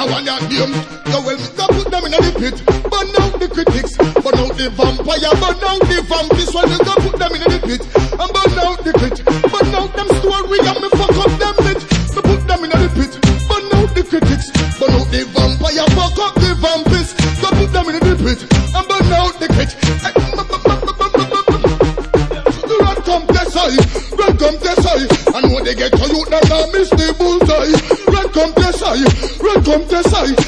I want your name. Go well, go put them in the pit. Burn out the critics, burn out the vampire, burn out the vampires. When you go put them in the pit, and burn out the crit, burn out them story and me fuck up them bit. So put them in the pit, burn out the critics, burn out the vampire, fuck up the vampires. Go put them in the pit, and burn out the crit. Red come Tesai, and when they get to you, now miss the bullseye. Red come Tesai, red come Tesai.